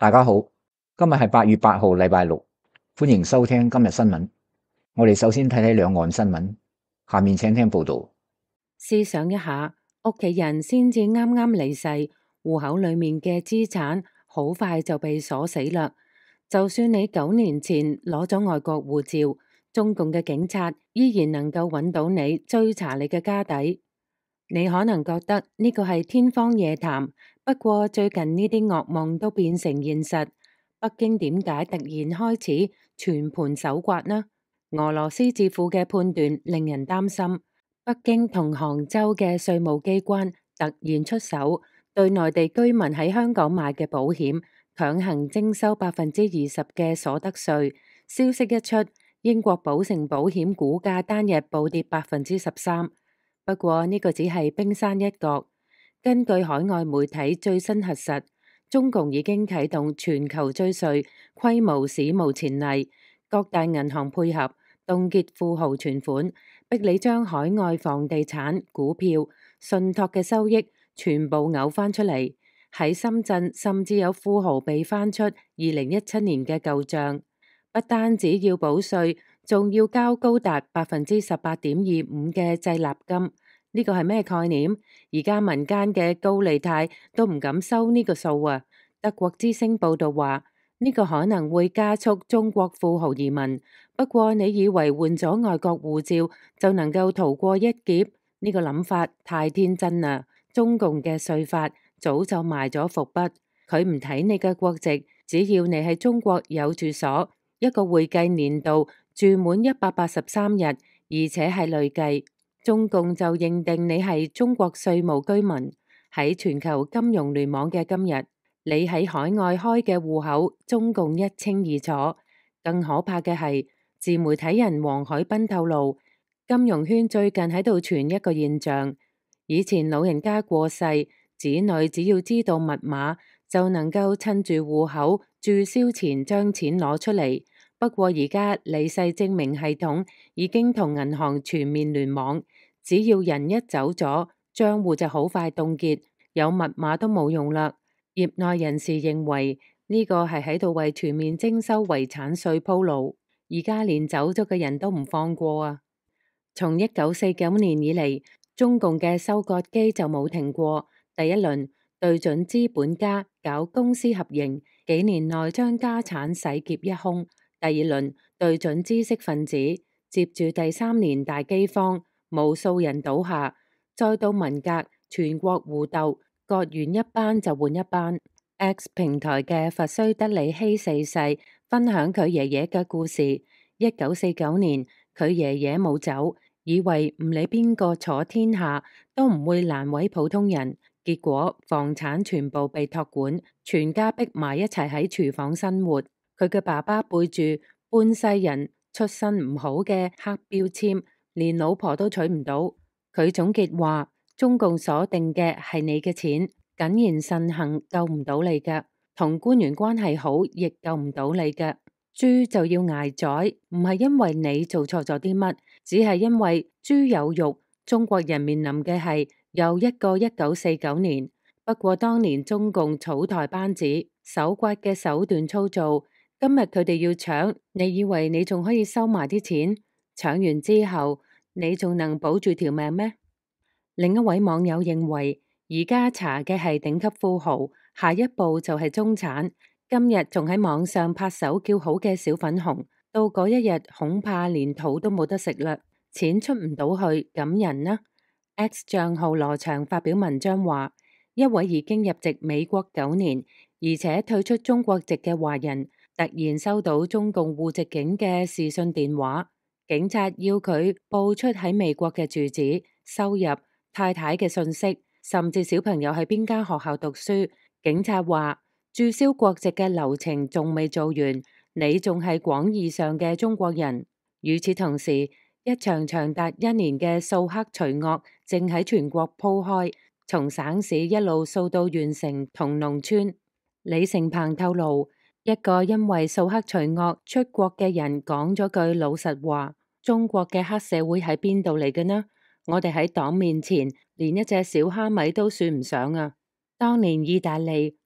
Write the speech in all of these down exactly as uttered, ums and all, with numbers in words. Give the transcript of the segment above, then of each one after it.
大家好，今日係八月八號，禮拜六，歡迎收聽今日新聞。我哋首先睇睇兩岸新聞，下面請聽報道。 試想一下，屋企人先至啱啱離世，戶口裏面嘅資產好快就被鎖死啦。就算你九年前攞咗外國護照，中共嘅警察依然能夠揾到你，追查你嘅家底。你可能覺得呢個係天方夜譚，不過最近呢啲噩夢都變成現實。北京點解突然開始全盤搜刮呢？俄羅斯智庫嘅判斷令人擔心。北京同杭州嘅稅務機關突然出手，對內地居民喺香港買嘅保險強行徵收百分之二十嘅所得稅。消息一出，英國保誠保險股價單日暴跌百分之十三。不過呢個只係冰山一角。根據海外媒體最新核實，中共已經啟動全球追稅，規模史無前例。各大銀行配合凍結富豪存款，逼你將海外房地產、股票、信託嘅收益全部嘔翻出嚟。喺深圳，甚至有富豪被翻出二零一七年嘅舊賬，不單止要補稅，仲要交高達百分之十八點二五嘅滯納金。呢個係咩概念？而家民間嘅高利貸都唔敢收呢個數啊！德國之聲報道話，呢個可能會加速中國富豪移民。不過你以為換咗外國護照就能夠逃過一劫？呢個諗法太天真啦！中共嘅稅法早就埋咗伏筆，佢唔睇你嘅國籍，只要你喺中國有住所，一個會計年度住滿一百八十三日，而且係累計，中共就認定你係中國稅務居民。喺全球金融聯網嘅今日，你喺海外開嘅戶口，中共一清二楚。更可怕嘅係，自媒體人黃海斌透露，金融圈最近喺度傳一個現象：以前老人家過世，子女只要知道密碼，就能夠趁住戶口註銷前將錢攞出嚟。不過而家離世證明系統已經同銀行全面聯網，只要人一走咗，賬戶就好快凍結，有密碼都冇用啦。業內人士認為呢個係喺度為全面徵收遺產稅鋪路，而家連走咗嘅人都唔放過啊！從一九四九年以嚟，中共嘅收割機就冇停過。第一輪對準資本家搞公私合營，幾年內將家產洗劫一空。第二輪對準知識分子，接住第三年大饑荒，無數人倒下。再到文革，全國互鬥，割完一班就換一班。X 平台嘅佛須德里希四世分享佢爺爺嘅故事。一九四九年，佢爺爺冇走，以為唔理邊個坐天下都唔會難為普通人，結果房產全部被託管，全家逼埋一齊喺廚房生活。佢嘅爸爸背住半世人出身唔好嘅黑標籤，連老婆都娶唔到。佢總結話：中共鎖定嘅係你嘅錢，謹言慎行救唔到你㗎，同官員關係好亦救唔到你㗎。豬就要挨宰，唔係因為你做錯咗啲乜，只係因為豬有肉。中國人面臨嘅係又一個一九四九年。不過當年中共草台班子搜刮嘅手段粗糙，今日佢哋要搶，你以為你仲可以收埋啲錢？搶完之後，你仲能保住條命咩？另一位網友認為，而家查嘅係頂級富豪，下一步就係中產。今日仲喺網上拍手叫好嘅小粉紅，到嗰一日恐怕連肚都冇得食啦，錢出唔到去，咁人呢？ X 賬號羅翔發表文章話，一位已經入籍美國九年，而且退出中國籍嘅華人，突然收到中共戶籍警嘅視訊電話，警察要佢報出喺美國嘅住址、收入、太太嘅信息，甚至小朋友喺邊間學校讀書。警察話，註銷國籍嘅流程仲未做完，你仲係廣義上嘅中國人。與此同時，一場長達一年嘅掃黑除惡正喺全國鋪開，從省市一路掃到縣城同農村。李成鵬透露，一個因為掃黑除惡出國嘅人講咗句老實話：中國嘅黑社會喺邊度嚟嘅呢？我哋喺黨面前連一隻小蝦米都算唔上啊！當年意大利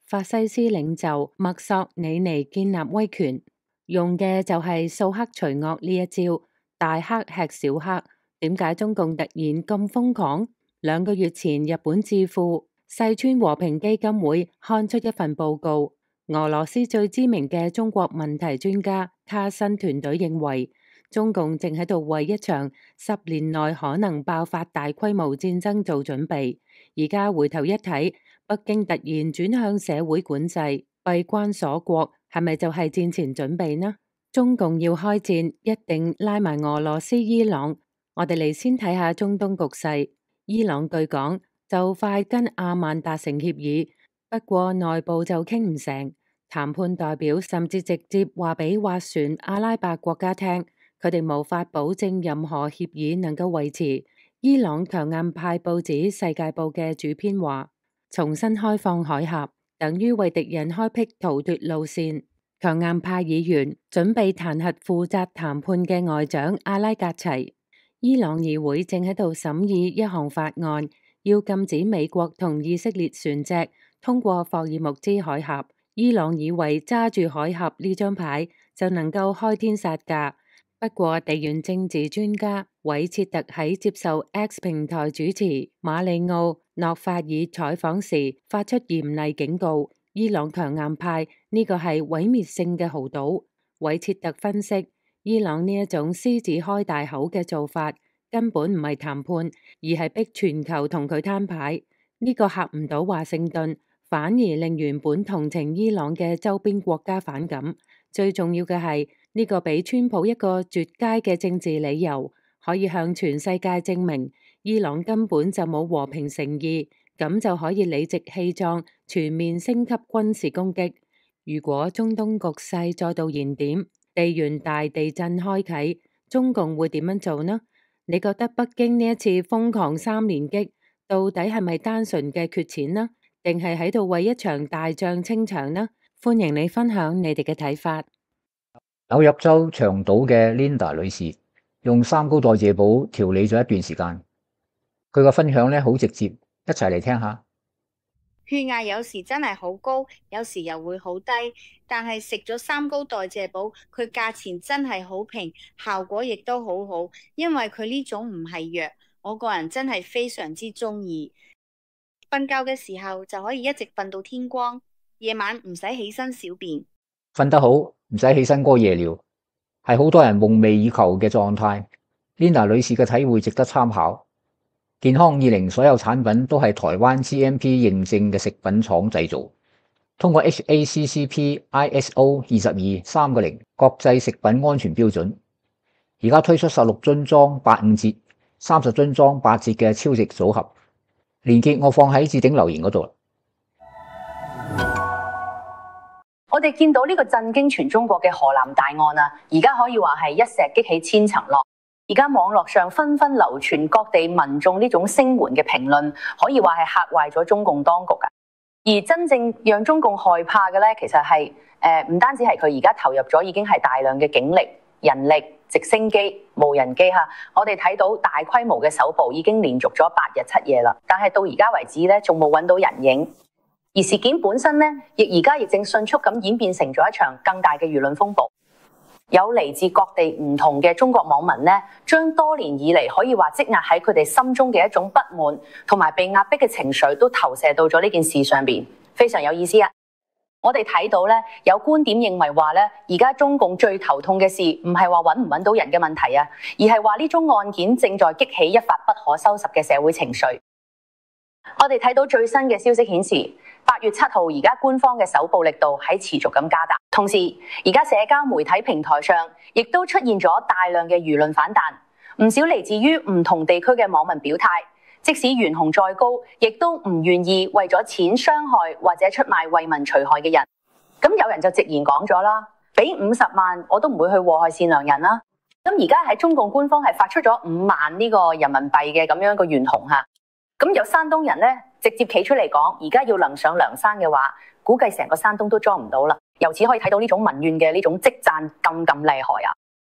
法西斯領袖墨索里尼建立威權，用嘅就係掃黑除惡呢一招，大黑吃小黑。點解中共突然咁瘋狂？兩個月前，日本智庫細川和平基金會刊出一份報告，俄羅斯最知名嘅中國問題專家卡辛團隊認為，中共正喺度為一場十年內可能爆發大規模戰爭做準備。而家回頭一睇，北京突然轉向社會管制、閉關鎖國，係咪就係戰前準備呢？中共要開戰，一定拉埋俄羅斯、伊朗。我哋嚟先睇下中東局勢。伊朗據講就快跟阿曼達成協議，不過內部就傾唔成。談判代表甚至直接話俾斡旋阿拉伯國家聽，佢哋無法保證任何協議能夠維持。伊朗強硬派報紙《世界報》嘅主編話，重新開放海峽等於為敵人開闢逃脫路線。強硬派議員準備彈劾負責談判嘅外長阿拉格齊。伊朗議會正喺度審議一項法案，要禁止美國同以色列船隻通過霍爾木茲海峽。伊朗以為揸住海峽呢張牌就能夠開天殺價，不過地緣政治專家韋切特喺接受 X 平台主持馬里奧諾法爾採訪時發出嚴厲警告：伊朗強硬派呢個係毀滅性嘅豪賭。韋切特分析，伊朗呢一種獅子開大口嘅做法，根本唔係談判，而係逼全球同佢攤牌。呢個嚇唔到華盛頓，反而令原本同情伊朗嘅周邊國家反感。最重要嘅係呢個俾川普一個絕佳嘅政治理由，可以向全世界證明伊朗根本就冇和平誠意，咁就可以理直氣壯全面升級軍事攻擊。如果中東局勢再度燃點，地緣大地震開啟，中共會點樣做呢？你覺得北京呢一次瘋狂三連擊，到底係咪單純嘅缺錢呢？定係喺度為一場大仗清場呢？歡迎你分享你哋嘅睇法。 紐約州長島嘅 Linda 女士用三高代謝寶調理咗一段時間，佢個分享咧好直接，一齊嚟聽下。 血壓有時真係好高，有時又會好低，但係食咗三高代謝寶，佢價錢真係好平，效果亦都好好，因為佢呢種唔係藥，我個人真係非常之中意。瞓覺嘅時候就可以一直瞓到天光，夜晚唔使起身小便， 瞓得好，唔使起身屙夜尿，係好多人夢寐以求嘅狀態。Linda 女士嘅體會值得參考。健康二零所有產品都係台灣 G M P 認證嘅食品廠製造，通過 H A C C P I S O 二十二三個零國際食品安全標準。而家推出十六樽裝八五折、三十樽裝八折嘅超值組合，連結我放喺置頂留言嗰度。 我哋見到呢個震驚全中國嘅河南大案啊，而家可以話係一石激起千層浪。而家網絡上紛紛流傳各地民眾呢種聲援嘅評論，可以話係嚇壞咗中共當局噶。而真正讓中共害怕嘅咧，其實係誒唔單止係佢而家投入咗已經係大量嘅警力、人力、直升機、無人機嚇。我哋睇到大規模嘅搜捕已經連續咗八日七夜啦，但係到而家為止咧，仲冇揾到人影。而事件本身咧，亦而家亦正迅速咁演變成咗一場更大嘅輿論風暴。有嚟自各地唔同嘅中國網民咧，將多年以嚟可以話積壓喺佢哋心中嘅一種不滿同埋被壓迫嘅情緒，都投射到咗呢件事上邊，非常有意思啊！我哋睇到咧，有觀點認為話咧，而家中共最頭痛嘅事唔係話揾唔揾到人嘅問題啊，而係話呢宗案件正在激起一發不可收拾嘅社會情緒。我哋睇到最新嘅消息顯示，八月七號而家官方嘅搜捕力度喺持續咁加大，同時而家社交媒體平台上亦都出現咗大量嘅輿論反彈，唔少嚟自於唔同地區嘅網民表態，即使懸紅再高，亦都唔願意為咗錢傷害或者出賣為民除害嘅人。咁有人就直言講咗啦，俾五十萬我都唔會去禍害善良人啦。咁而家喺中共官方係發出咗五萬呢個人民幣嘅咁樣一個懸紅嚇。咁有山東人咧，直接企出嚟講，而家要能上梁山嘅話，估計成個山東都裝唔到啦。由此可以睇到呢種民怨嘅呢種積攢咁咁厲害啊！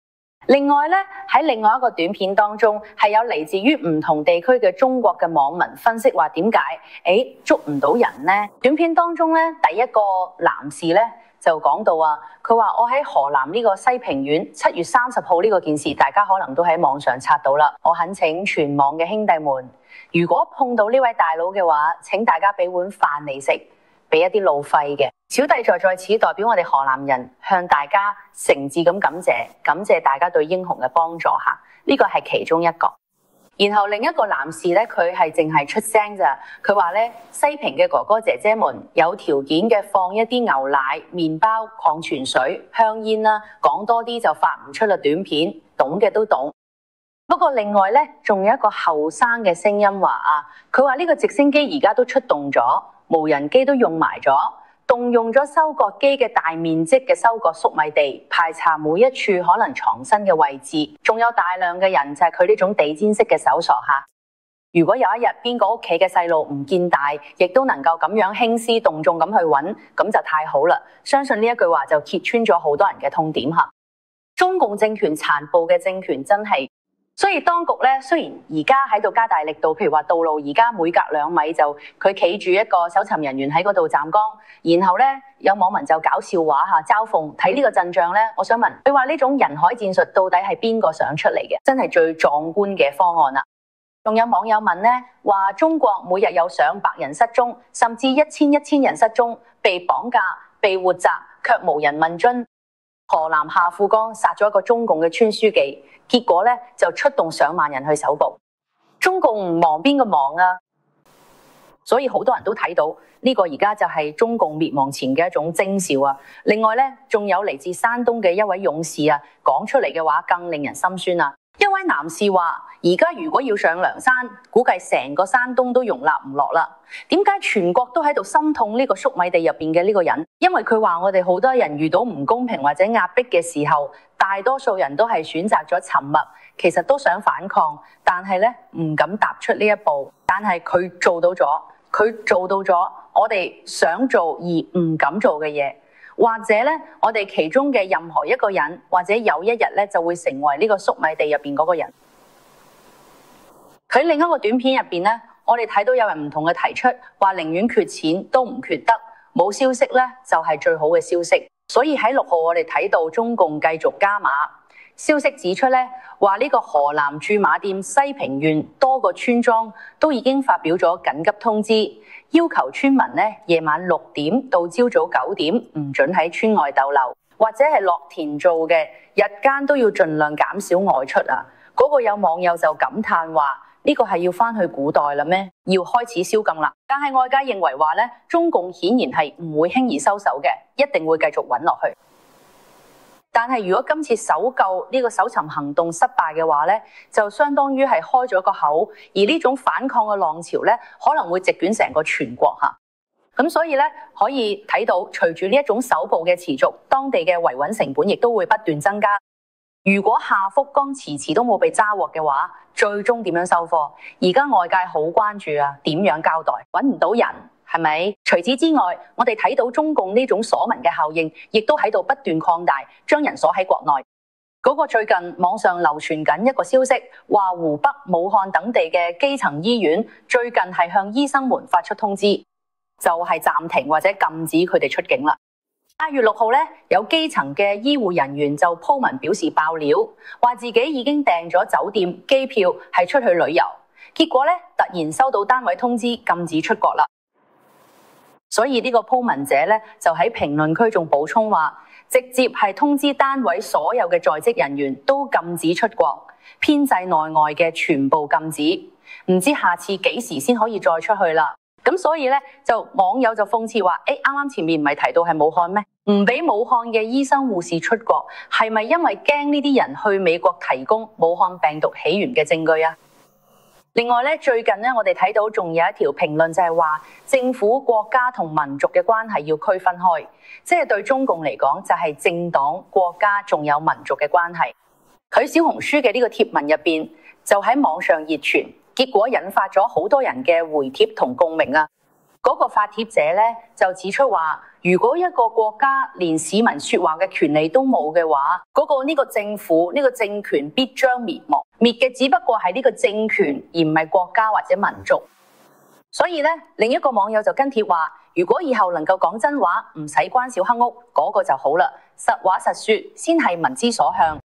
另外咧，喺另外一個短片當中，係有嚟自於唔同地區嘅中國嘅網民分析話點解誒捉唔到人呢？短片當中咧，第一個男士咧就講到啊，佢話我喺河南呢個西平縣七月三十號呢個件事，大家可能都喺網上刷到啦。我懇請全網嘅兄弟們，如果碰到呢位大佬嘅話，請大家俾碗飯嚟食，俾一啲路費嘅。小弟在在此代表我哋河南人向大家誠摯咁感謝，感謝大家對英雄嘅幫助吓，呢個係其中一個。然後另一個男士咧，佢係淨係出聲咋，佢話咧西平嘅哥哥姐姐們有條件嘅放一啲牛奶、麵包、礦泉水、香煙啦，講多啲就發唔出啦。短片懂嘅都懂。不過另外咧，仲有一個後生嘅聲音話啊，佢話呢個直升機而家都出動咗，無人機都用埋咗。動用咗收割機嘅大面積嘅收割粟米地，排查每一處可能藏身嘅位置，仲有大量嘅人就係佢呢種地毯式嘅搜索下。如果有一日邊個屋企嘅細路唔見大，亦都能夠咁樣興師動眾咁去揾，咁就太好啦！相信呢一句話就揭穿咗好多人嘅痛點吓。中共政權殘暴嘅政權真係。所以當局咧，雖然而家喺度加大力度，譬如話道路而家每隔兩米就佢企住一個搜尋人員喺嗰度站崗，然後咧有網民就搞笑話嚇嘲諷睇呢個陣仗咧，我想問你話呢種人海戰術到底係邊個想出嚟嘅？真係最壯觀嘅方案啦！仲有網友問咧話中國每日有上百人失蹤，甚至一千一千人失蹤，被綁架、被活摘，卻無人問津。河南下富江殺咗一個中共嘅村書記。結果咧就出動上萬人去搜捕，中共唔忙邊個忙啊？所以好多人都睇到呢個而家就係中共滅亡前嘅一種徵兆啊！另外咧，仲有嚟自山東嘅一位勇士啊，講出嚟嘅話更令人心酸啊！一位男士話：而家如果要上梁山，估計成個山東都容納唔落啦。點解全國都喺度心痛呢個粟米地入邊嘅呢個人？因為佢話我哋好多人遇到唔公平或者壓迫嘅時候，大多數人都係選擇咗沉默，其實都想反抗，但係咧唔敢踏出呢一步。但係佢做到咗，佢做到咗我哋想做而唔敢做嘅嘢。或者咧，我哋其中嘅任何一個人，或者有一日咧，就會成為呢個粟米地入邊嗰個人。佢另一個短片入邊咧，我哋睇到有人唔同嘅提出，話寧願缺錢都唔缺德，冇消息咧就係最好嘅消息。所以喺六號我哋睇到中共繼續加碼，消息指出咧，話呢個河南駐馬店西平縣多個村莊都已經發表咗緊急通知。要求村民咧夜晚六點到朝早九點唔准喺村外逗留，或者係落田做嘅，日間都要盡量減少外出啊！嗰、那個有網友就感嘆話：呢、這個係要翻去古代啦咩？要開始宵禁啦！但係外界認為話咧，中共顯然係唔會輕易收手嘅，一定會繼續揾落去。但係如果今次搜救呢個搜尋行動失敗嘅話咧，就相當於係開咗個口，而呢種反抗嘅浪潮咧，可能會席捲成個全國嚇。咁所以咧，可以睇到隨住呢一種搜捕嘅持續，當地嘅維穩成本亦都會不斷增加。如果下福岡遲遲都冇被揸獲嘅話，最終點樣收貨？而家外界好關注啊，點樣交代？揾唔到人。係咪？除此之外，我哋睇到中共呢種鎖民嘅效應，亦都喺度不斷擴大，將人鎖喺國內。嗰個最近網上流傳緊一個消息，話湖北、武漢等地嘅基層醫院最近係向醫生們發出通知，就係暫停或者禁止佢哋出境啦。八月六號咧，有基層嘅醫護人員就鋪文表示爆料，話自己已經訂咗酒店、機票，係出去旅遊，結果咧突然收到單位通知禁止出國啦。所以呢個鋪文者咧就喺評論區仲補充話，直接係通知單位所有嘅在職人員都禁止出國，編制內外嘅全部禁止，唔知下次幾時先可以再出去啦。咁所以咧就網友就諷刺話，誒，啱啱前面唔係提到係武漢咩？唔俾武漢嘅醫生護士出國，係咪因為驚呢啲人去美國提供武漢病毒起源嘅證據啊？另外咧，最近咧，我哋睇到仲有一條評論就係話，政府、國家同民族嘅關係要區分開，即係對中共嚟講就係政黨、國家仲有民族嘅關係。佢小紅書嘅呢個貼文入邊就喺網上熱傳，結果引發咗好多人嘅回帖同共鳴啊！ 嗰個發帖者咧就指出話，如果一個國家連市民說話嘅權利都冇嘅話，嗰、嗰個呢個政府呢、呢個政權必將滅亡，滅嘅只不過係呢個政權，而唔係國家或者民族。所以咧，另一個網友就跟帖話，如果以後能夠講真話，唔使關小黑屋，嗰、嗰個就好啦。實話實說先係民之所向。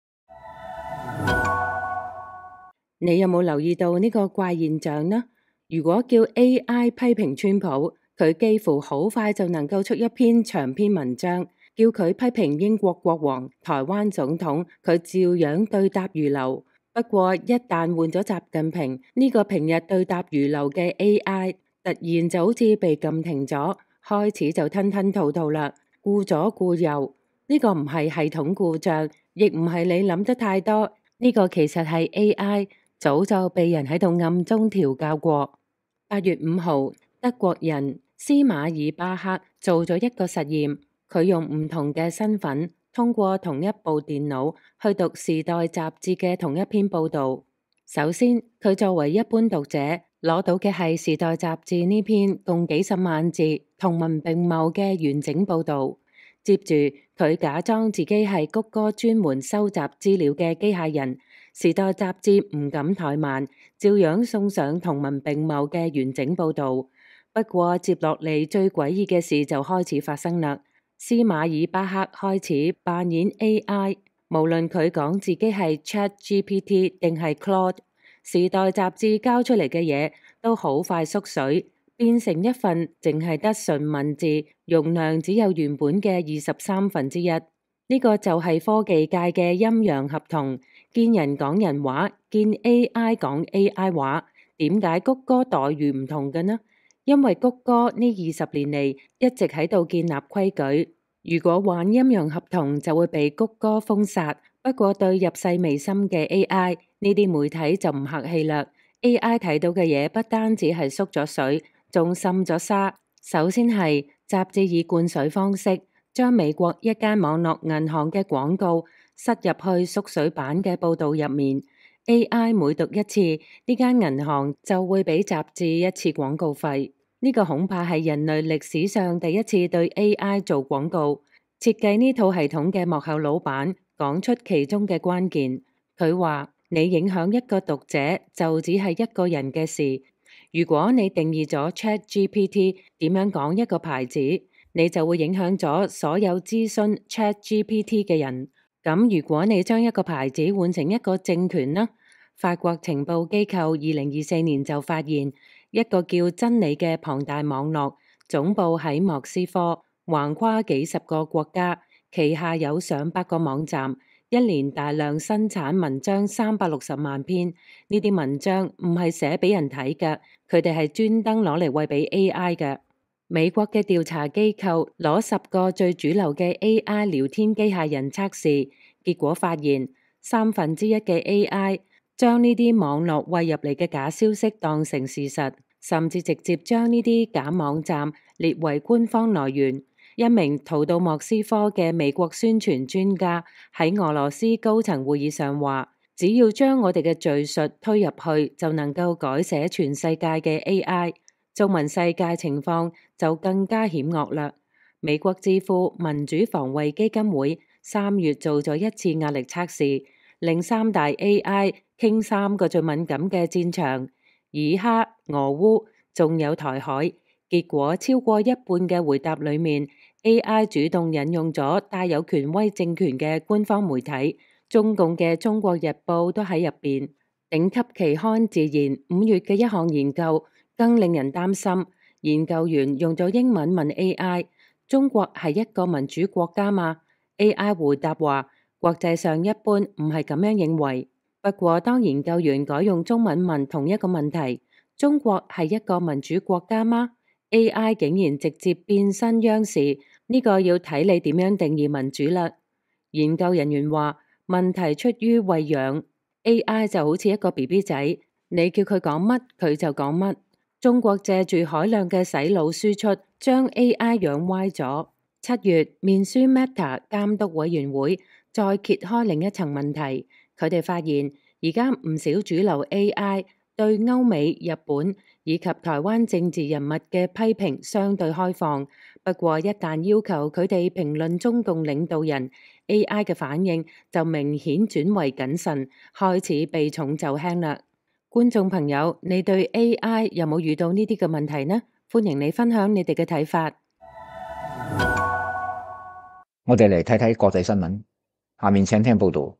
你有冇留意到呢個怪現象呢？如果叫 A I 批評川普，佢幾乎好快就能夠出一篇長篇文章；叫佢批評英國國王、台灣總統，佢照樣對答如流。不過一旦換咗習近平，呢個平日對答如流嘅 A I 突然就好似被撳停咗，開始就吞吞吐吐啦，顧左顧右。呢個唔係系統故障，亦唔係你諗得太多，呢個其實係 A I 早就被人喺度暗中調教過。八月五號，德國人斯馬爾巴克做咗一個實驗，佢用唔同嘅身份，通過同一部電腦去讀《時代》雜誌嘅同一篇報導。首先，佢作為一般讀者，攞到嘅係《時代》雜誌呢篇共幾十萬字、同文並茂嘅完整報導。接住，佢假裝自己係谷歌專門收集資料嘅機械人。時代雜誌唔敢怠慢，照樣送上同文並茂嘅完整報導。不過接落嚟最詭異嘅事就開始發生啦。斯馬爾巴克開始扮演 A I， 無論佢講自己係 Chat G P T 定係 Claude， 時代雜誌交出嚟嘅嘢都好快縮水，變成一份淨係得純文字，容量只有原本嘅二十三分之一。呢個就係科技界嘅陰陽合同，見人講人話，見 A I 講 A I 話。點解谷歌待遇唔同嘅呢？因為谷歌呢二十年嚟一直喺度建立規矩，如果玩陰陽合同就會被谷歌封殺。不過對入世未深嘅 A I 呢啲媒體就唔客氣啦。A I 睇到嘅嘢不單止係縮咗水，仲滲咗沙。首先係雜誌以灌水方式，將美國一間網絡銀行嘅廣告塞入去縮水版嘅報導入面。A I 每讀一次，呢間銀行就會俾雜誌一次廣告費。呢個恐怕係人類歷史上第一次對 A I 做廣告。設計呢套系統嘅幕後老闆講出其中嘅關鍵。佢話：你影響一個讀者就只係一個人嘅事。如果你定義咗 Chat G P T 點樣講一個牌子，你就會影響咗所有諮詢 Chat G P T 嘅人。咁如果你將一個牌子換成一個政權呢？法國情報機構二零二四年就發現，一個叫真理嘅龐大網絡，總部喺莫斯科，橫跨幾十個國家，旗下有上百個網站，一年大量生產文章三百六十萬篇。呢啲文章唔係寫俾人睇嘅，佢哋係專登攞嚟餵俾 A I 嘅。美國嘅調查機構攞十個最主流嘅 A I 聊天機械人測試，結果發現三分之一嘅 A I 將呢啲網絡餵入嚟嘅假消息當成事實，甚至直接將呢啲假網站列為官方來源。一名逃到莫斯科嘅美國宣傳專家喺俄羅斯高層會議上話：只要將我哋嘅敘述推入去，就能夠改寫全世界嘅 A I。中文世界情況就更加險惡啦。美國智庫民主防衛基金會三月做咗一次壓力測試，令三大 A I 傾三個最敏感嘅戰場：以哈、俄烏，仲有台海。結果超過一半嘅回答裏面 ，A I 主動引用咗帶有權威政權嘅官方媒體，中共嘅《中國日報》都喺入邊。頂級期刊《自然》五月嘅一項研究更令人擔心，研究員用咗英文問 A I： 中國係一個民主國家嗎？ A I 回答話：國際上一般唔係咁樣認為。不過當研究員改用中文問同一個問題：中國係一個民主國家嗎？ A I 竟然直接變身央視，呢個要睇你點樣定義民主啦。研究人員話：問題出於餵養 ，A I 就好似一個 B B 仔，你叫佢講乜佢就講乜。中國借住海量嘅洗腦輸出，將 A I 養歪咗。七月，面書 Meta 監督委員會再揭開另一層問題，佢哋發現而家唔少主流 A I 對歐美、日本以及台灣政治人物嘅批評相對開放。不過，一旦要求佢哋評論中共領導人 A I 嘅反應，就明顯轉為謹慎，開始避重就輕啦。觀眾朋友，你對 A I 有冇遇到呢啲嘅問題呢？歡迎你分享你哋嘅睇法。 我哋嚟睇睇國際新聞，下面請聽報道。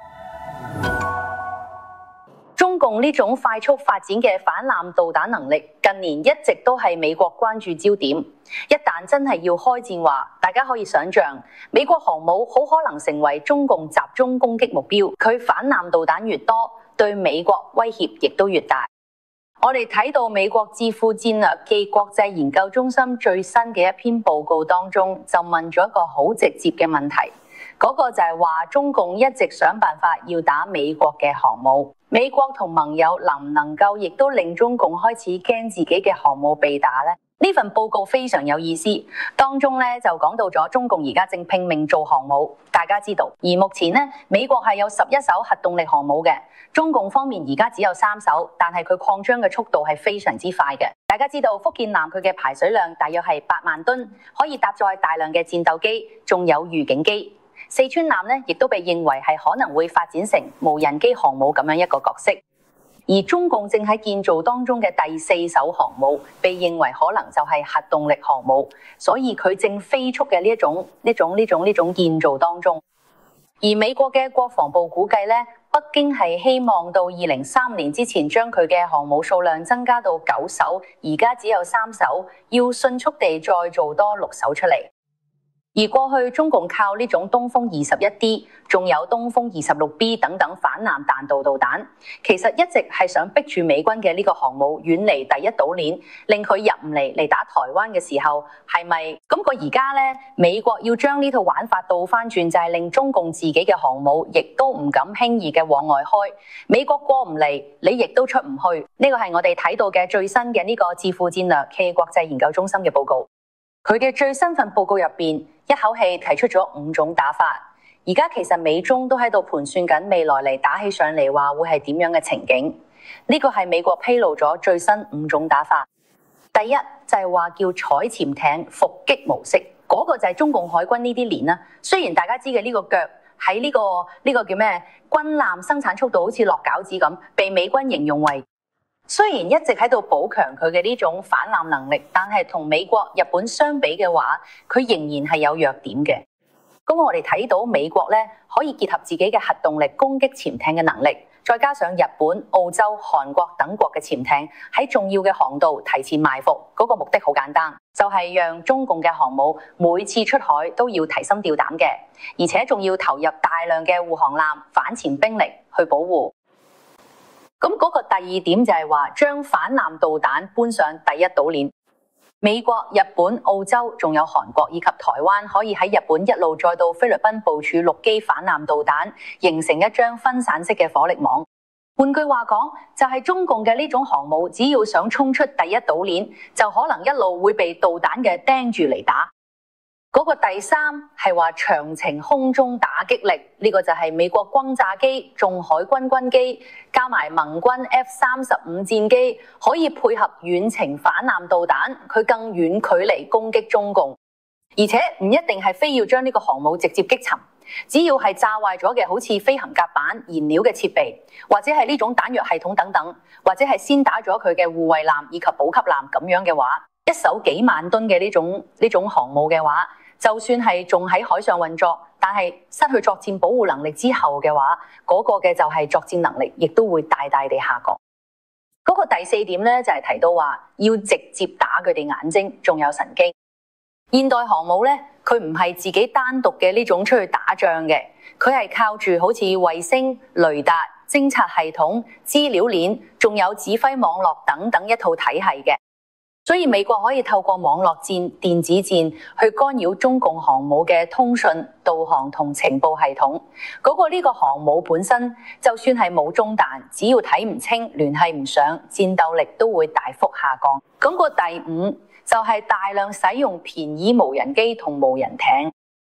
中共呢種快速發展嘅反艦導彈能力，近年一直都係美國關注焦點。一旦真係要開戰話，大家可以想象，美國航母好可能成為中共集中攻擊目標。佢反艦導彈越多，對美國威脅亦都越大。我哋睇到美國智庫戰略暨國際研究中心最新嘅一篇報告當中，就問咗一個好直接嘅問題，嗰個就係話中共一直想辦法要打美國嘅航母，美國同盟友能唔能夠亦都令中共開始驚自己嘅航母被打呢？呢份報告非常有意思，當中咧就講到咗中共而家正拼命做航母。大家知道，而目前呢，美國係有十一艘核動力航母嘅，中共方面而家只有三艘，但係佢擴張嘅速度係非常之快嘅。大家知道福建艦佢嘅排水量大約係八萬噸，可以搭載大量嘅戰鬥機，仲有預警機。四川艦呢亦都被認為係可能會發展成無人機航母咁樣一個角色。而中共正喺建造當中嘅第四艘航母，被認為可能就係核動力航母，所以佢正飛速嘅呢一種呢種呢種呢種建造當中。而美國嘅國防部估計咧，北京係希望到二零三年之前將佢嘅航母數量增加到九艘，而家只有三艘，要迅速地再做多六艘出嚟。而過去中共靠呢種東風二十一 D， 仲有東風二十六 B 等等反艦彈道導彈，其實一直係想逼住美軍嘅呢個航母遠離第一島鏈，令佢入唔嚟嚟打台灣嘅時候，係咪咁？個而家呢，美國要將呢套玩法倒翻轉，就係令中共自己嘅航母亦都唔敢輕易嘅往外開。美國過唔嚟，你亦都出唔去。呢個係我哋睇到嘅最新嘅呢個智庫戰略暨國際研究中心嘅報告。佢嘅最新份報告入邊，一口氣提出咗五種打法。而家其實美中都喺度盤算緊未來嚟打起上嚟話會係點樣嘅情景。呢個係美國披露咗最新五種打法。第一就係話叫採潛艇伏擊模式，嗰個就係中共海軍呢啲年啦。雖然大家知嘅呢個腳喺呢個呢個叫咩軍艦生產速度好似落餃子咁，被美軍形容為雖然一直喺度補強佢嘅呢種反艦能力，但係同美國、日本相比嘅話，佢仍然係有弱點嘅。咁我哋睇到美國咧可以結合自己嘅核動力攻擊潛艇嘅能力，再加上日本、澳洲、韓國等國嘅潛艇喺重要嘅航道提前埋伏，嗰個目的好簡單，就係讓中共嘅航母每次出海都要提心吊膽嘅，而且仲要投入大量嘅護航艦、反潛兵力去保護。咁嗰個第二點就係話將反艦導彈搬上第一島鏈，美國、日本、澳洲仲有韓國以及台灣可以喺日本一路再到菲律賓部署陸基反艦導彈，形成一張分散式嘅火力網。換句話講，就係中共嘅呢種航母，只要想衝出第一島鏈，就可能一路會被導彈嘅釘住嚟打。嗰個第三係話長程空中打擊力，呢個就係美國轟炸機、重海軍軍機加埋盟軍 F 三十五戰機，可以配合遠程反艦導彈，佢更遠距離攻擊中共，而且唔一定係非要將呢個航母直接擊沉，只要係炸壞咗嘅，好似飛行甲板、燃料嘅設備，或者係呢種彈藥系統等等，或者係先打咗佢嘅護衛艦以及補給艦咁樣嘅話，一艘幾萬噸嘅呢種呢種航母嘅話，就算係仲喺海上運作，但係失去作戰保護能力之後嘅話，嗰個嘅就係作戰能力亦都會大大地下降。嗰個第四點咧就係提到話要直接打佢哋眼睛，仲有神經。現代航母咧，佢唔係自己單獨嘅呢種出去打仗嘅，佢係靠住好似衛星、雷達、偵察系統、資料鏈，仲有指揮網絡等等一套體系嘅。所以美國可以透過網絡戰、電子戰去干擾中共航母嘅通訊、導航同情報系統。嗰個呢個航母本身，就算係冇中彈，只要睇唔清、聯繫唔上，戰鬥力都會大幅下降。咁個第五就係大量使用便宜無人機同無人艇。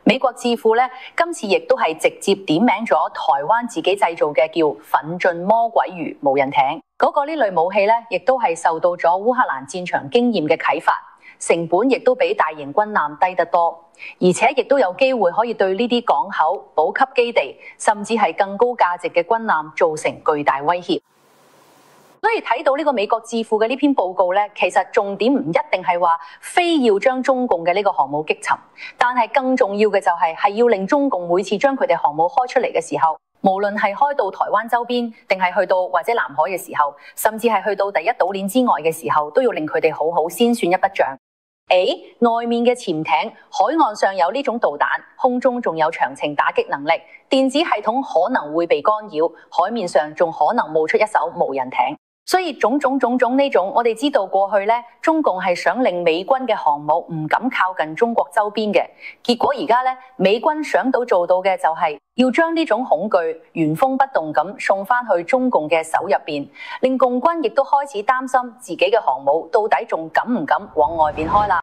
美國智庫咧，今次亦都係直接點名咗台灣自己製造嘅叫奮進魔鬼魚無人艇，嗰、那個呢類武器咧，亦都係受到咗烏克蘭戰場經驗嘅啟發，成本亦都比大型軍艦低得多，而且亦都有機會可以對呢啲港口、補給基地，甚至係更高價值嘅軍艦造成巨大威脅。所以睇到呢個美國智庫嘅呢篇報告咧，其實重點唔一定係話非要將中共嘅呢個航母擊沉，但係更重要嘅就係、是、係要令中共每次將佢哋航母開出嚟嘅時候，無論係開到台灣周邊，定係去到或者南海嘅時候，甚至係去到第一島鏈之外嘅時候，都要令佢哋好好先算一筆賬。誒，外面嘅潛艇，海岸上有呢種導彈，空中仲有長程打擊能力，電子系統可能會被干擾，海面上仲可能冒出一艘無人艇。所以種種種種呢種，我哋知道過去咧，中共係想令美軍嘅航母唔敢靠近中國周邊嘅。結果而家咧，美軍想到做到嘅就係要將呢種恐懼原封不動咁送翻去中共嘅手入邊，令共軍亦都開始擔心自己嘅航母到底仲敢唔敢往外邊開啦。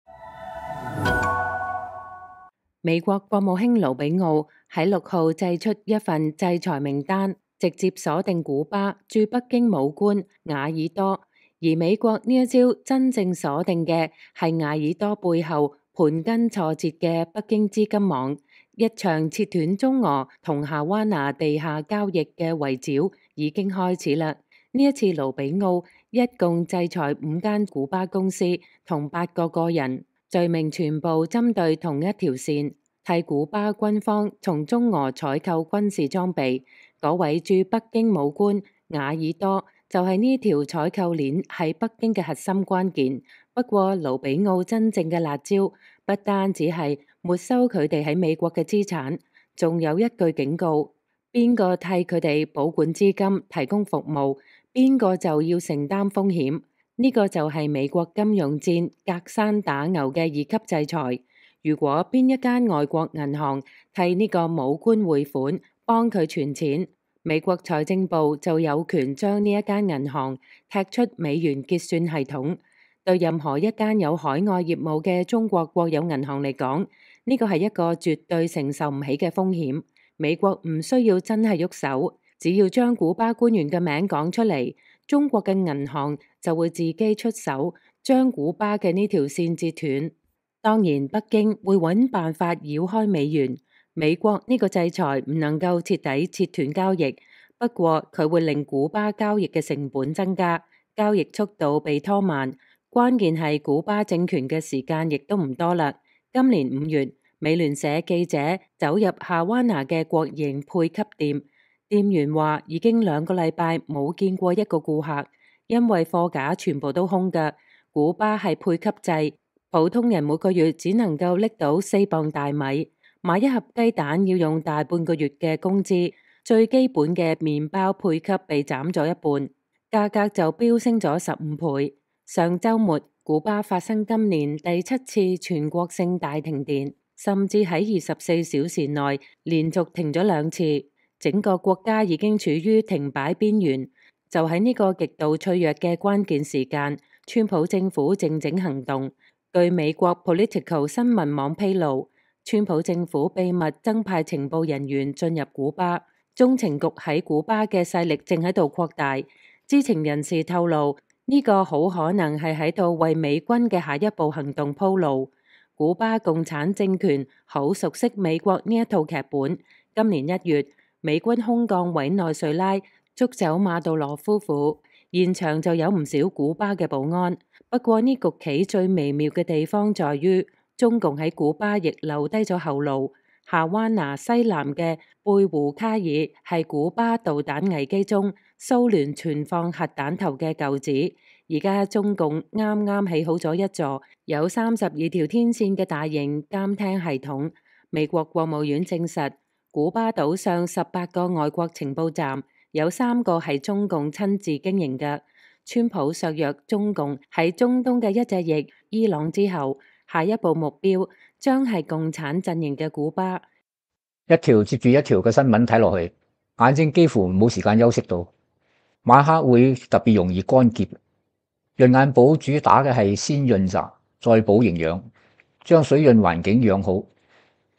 美國國務卿盧比奧喺六號製出一份制裁名單，直接鎖定古巴駐北京武官瓦爾多，而美國呢一招真正鎖定嘅係瓦爾多背後盤根錯節嘅北京資金網，一場切斷中俄同夏灣拿地下交易嘅圍剿已經開始啦。呢一次盧比奧一共制裁五間古巴公司同八個個人，罪名全部針對同一條線，替古巴軍方從中俄採購軍事裝備。嗰位駐北京武官瓦爾多就係呢條採購鏈喺北京嘅核心關鍵。不過盧比奧真正嘅辣招不單只係沒收佢哋喺美國嘅資產，仲有一句警告：邊個替佢哋保管資金、提供服務，邊個就要承擔風險。呢個就係美國金融戰隔山打牛嘅二級制裁。如果邊一間外國銀行替呢個武官匯款，幫佢存錢，美國財政部就有權將呢一間銀行踢出美元結算系統。對任何一間有海外業務嘅中國國有銀行嚟講，呢個係一個絕對承受唔起嘅風險。美國唔需要真係喐手，只要將古巴官員嘅名講出嚟，中國嘅銀行就會自己出手將古巴嘅呢條線截斷。當然，北京會揾辦法繞開美元。美國呢個制裁唔能夠徹底切斷交易，不過佢會令古巴交易嘅成本增加，交易速度被拖慢。關鍵係古巴政權嘅時間亦都唔多啦。今年五月，美聯社記者走入夏灣拿嘅國營配給店，店員話已經兩個禮拜冇見過一個顧客，因為貨架全部都空㗎。古巴係配給制，普通人每個月只能夠拎到四磅大米。買一盒雞蛋要用大半個月嘅工資，最基本嘅麵包配給被斬咗一半，價格就飆升咗十五倍。上週末，古巴發生今年第七次全國性大停電，甚至喺二十四小時內連續停咗兩次，整個國家已經處於停擺邊緣。就喺呢個極度脆弱嘅關鍵時間，川普政府靜靜行動。據美國 Political 新聞網披露，川普政府秘密增派情報人員進入古巴，中情局喺古巴嘅勢力正喺度擴大。知情人士透露，呢個好可能係喺度為美軍嘅下一步行動鋪路。古巴共產政權好熟悉美國呢一套劇本。今年一月，美軍空降委內瑞拉，捉走馬杜羅夫婦，現場就有唔少古巴嘅保安。不過呢局棋最微妙嘅地方在於，中共喺古巴亦留低咗後路。夏灣拿西南嘅貝胡卡爾係古巴導彈危機中蘇聯存放核彈頭嘅舊址，而家中共啱啱起好咗一座有三十二條天線嘅大型監聽系統。美國國務院證實，古巴島上十八個外國情報站有三個係中共親自經營嘅。川普削弱中共喺中東嘅一隻翼伊朗之後，下一步目標將係共產陣營嘅古巴。 一條接住一條嘅新聞睇落去，眼睛幾乎冇時間休息到，晚黑會特別容易乾澀。潤眼寶主打嘅係先潤澤，再補營養，將水潤環境養好。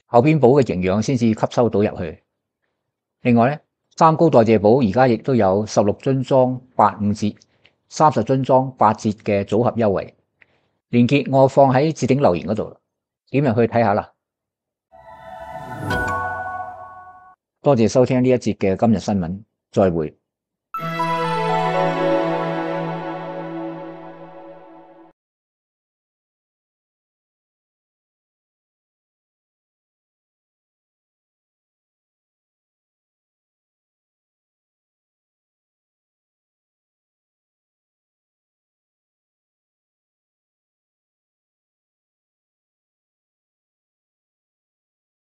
後邊補嘅營養先至吸收到入去。另外咧，三高代謝寶而家亦都有十六樽裝八五折、三十樽裝八折嘅組合優惠，連結我放喺置頂留言嗰度，點入去睇下啦。多謝收聽呢一節嘅今日新聞，再會。